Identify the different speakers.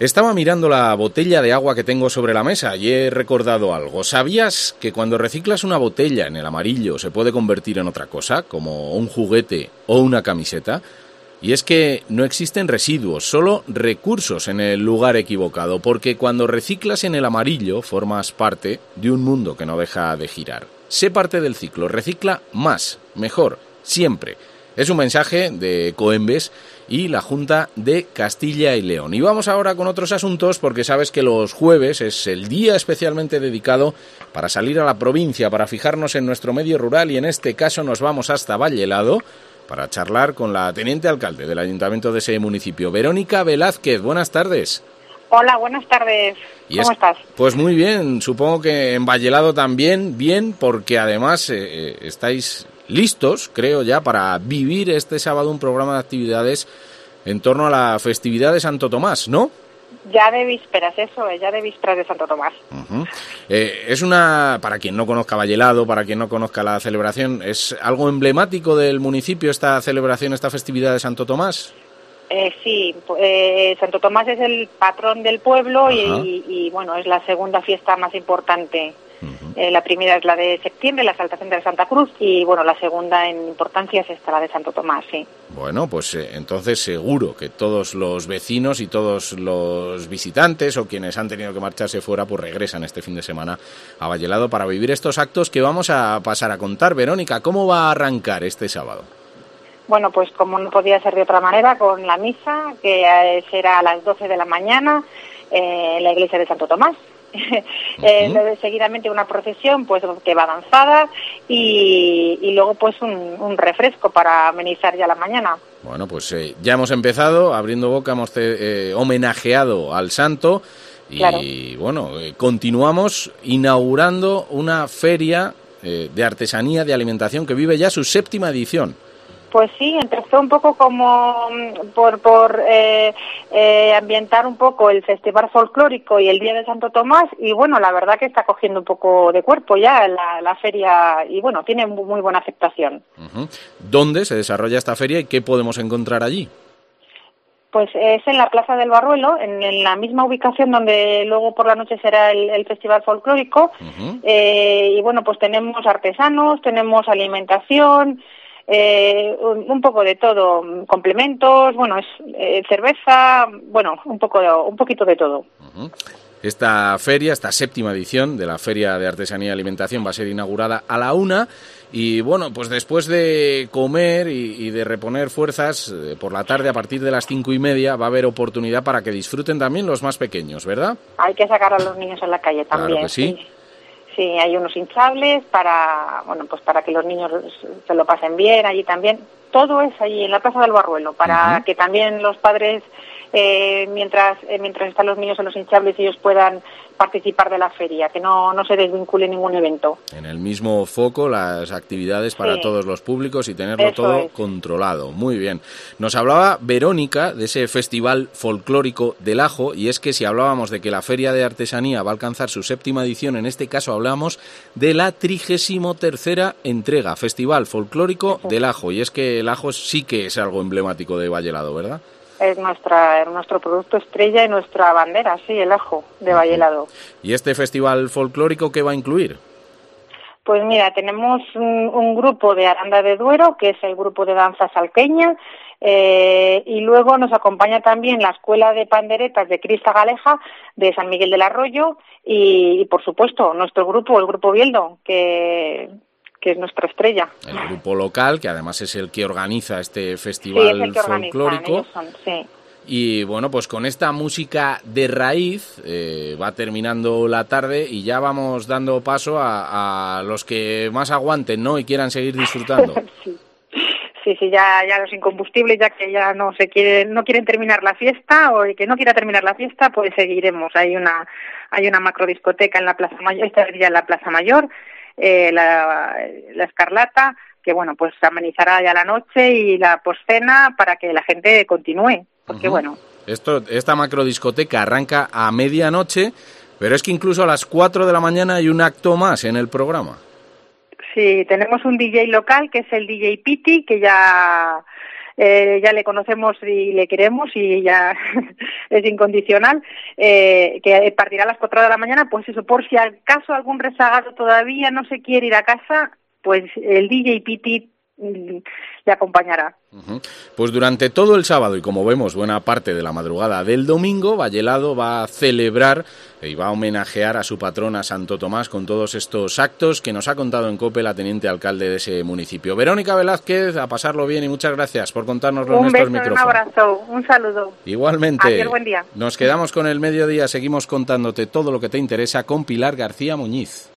Speaker 1: Estaba mirando la botella de agua que tengo sobre la mesa y he recordado algo. ¿Sabías que cuando reciclas una botella en el amarillo se puede convertir en otra cosa, como un juguete o una camiseta? Y es que no existen residuos, solo recursos en el lugar equivocado, porque cuando reciclas en el amarillo formas parte de un mundo que no deja de girar. Sé parte del ciclo, recicla más, mejor, siempre. Es un mensaje de Coembes y la Junta de Castilla y León. Y vamos ahora con otros asuntos, porque sabes que los jueves es el día especialmente dedicado para salir a la provincia, para fijarnos en nuestro medio rural, y en este caso nos vamos hasta Vallelado para charlar con la teniente alcalde del ayuntamiento de ese municipio, Verónica Velázquez. Buenas tardes.
Speaker 2: Hola, buenas tardes. ¿Cómo estás?
Speaker 1: Pues muy bien, supongo que en Vallelado también, bien, porque además estáis listos, creo ya, para vivir este sábado un programa de actividades en torno a la festividad de Santo Tomás, ¿no?
Speaker 2: Ya de vísperas, eso es, ya de vísperas de Santo Tomás.
Speaker 1: Uh-huh. Es una, para quien no conozca Vallelado, para quien no conozca la celebración, ¿es algo emblemático del municipio esta celebración, esta festividad de Santo Tomás?
Speaker 2: Sí, Santo Tomás es el patrón del pueblo y bueno, es la segunda fiesta más importante. Uh-huh. La primera es la de septiembre, la exaltación de la Santa Cruz, y bueno, la segunda en importancia es esta, la de Santo Tomás, sí.
Speaker 1: Bueno, pues entonces seguro que todos los vecinos y todos los visitantes o quienes han tenido que marcharse fuera, pues regresan este fin de semana a Vallelado para vivir estos actos que vamos a pasar a contar. Verónica, ¿cómo va a arrancar este sábado?
Speaker 2: Bueno, pues como no podía ser de otra manera, con la misa, que será a las 12 de la mañana en la iglesia de Santo Tomás. Uh-huh. Seguidamente una procesión pues que va danzada y luego pues un refresco para amenizar ya la mañana.
Speaker 1: Bueno, pues ya hemos empezado abriendo boca, hemos homenajeado al santo y claro. Bueno, continuamos inaugurando una feria de artesanía, de alimentación que vive ya su 7ª edición.
Speaker 2: Pues sí, empezó un poco como por ambientar un poco el Festival Folclórico y el Día de Santo Tomás, y bueno, la verdad que está cogiendo un poco de cuerpo ya la feria, y bueno, tiene muy buena aceptación.
Speaker 1: Uh-huh. ¿Dónde se desarrolla esta feria y qué podemos encontrar allí?
Speaker 2: Pues es en la Plaza del Barruelo, en la misma ubicación donde luego por la noche será el Festival Folclórico. Uh-huh. Y bueno, pues tenemos artesanos, tenemos alimentación, un poco de todo, complementos, bueno, es cerveza, bueno, un poquito de todo.
Speaker 1: Uh-huh. Esta feria, esta 7ª edición de la Feria de Artesanía y Alimentación va a ser inaugurada a la 1:00 y bueno, pues después de comer y de reponer fuerzas por la tarde a partir de las 5:30 va a haber oportunidad para que disfruten también los más pequeños, ¿verdad?
Speaker 2: Hay que sacar a los niños a la calle también.
Speaker 1: Claro que sí.
Speaker 2: Sí, hay unos hinchables para que los niños se lo pasen bien allí también. Todo es allí en la Plaza del Barruelo para uh-huh. que también los padres, mientras están los niños en los hinchables, ellos puedan participar de la feria, que no se desvincule ningún evento. En el mismo foco las actividades para todos los públicos y tenerlo eso todo controlado. Muy bien. Nos hablaba Verónica de ese Festival Folclórico del Ajo, y es que si hablábamos de que la Feria de Artesanía va a alcanzar su 7ª edición, en este caso hablamos de la 33ª entrega, Festival Folclórico del Ajo, y es que el ajo sí que es algo emblemático de Vallelado, ¿verdad? Es nuestro producto estrella y nuestra bandera, sí, el ajo de Vallelado. ¿Y este festival folclórico qué va a incluir? Pues mira, tenemos un grupo de Aranda de Duero, que es el grupo de danza salqueña, y luego nos acompaña también la Escuela de Panderetas de Crista Galeja de San Miguel del Arroyo y por supuesto, nuestro grupo, el Grupo Bieldo, que es nuestra estrella. El grupo local, que además es el que organiza este festival folclórico. Sí. Y bueno, pues con esta música de raíz va terminando la tarde y ya vamos dando paso a los que más aguanten, ¿no? Y quieran seguir disfrutando. Sí, ya los incombustibles, ya que ya no quieren terminar la fiesta, o el que no quiera terminar la fiesta, pues seguiremos. Hay una macrodiscoteca en la Plaza Mayor, esta sería en la Plaza Mayor, la Escarlata, que bueno, pues amenizará ya la noche y la poscena para que la gente continúe, porque uh-huh. bueno. Esta macrodiscoteca arranca a medianoche, pero es que incluso a las 4 de la mañana hay un acto más en el programa. Sí, tenemos un DJ local que es el DJ Piti, que ya ya le conocemos y le queremos y ya es incondicional, que partirá a las 4 de la mañana, pues eso, por si acaso algún rezagado todavía no se quiere ir a casa, pues el DJ Piti le acompañará.
Speaker 1: Pues durante todo el sábado y como vemos buena parte de la madrugada del domingo, Vallelado va a celebrar y va a homenajear a su patrona Santo Tomás con todos estos actos que nos ha contado en COPE la teniente alcalde de ese municipio. Verónica Velázquez, a pasarlo bien y muchas gracias por contárnoslo en estos micrófonos.
Speaker 2: Un abrazo, un saludo.
Speaker 1: Igualmente.
Speaker 2: Adiós, buen día.
Speaker 1: Nos quedamos con el mediodía, seguimos contándote todo lo que te interesa con Pilar García Muñiz.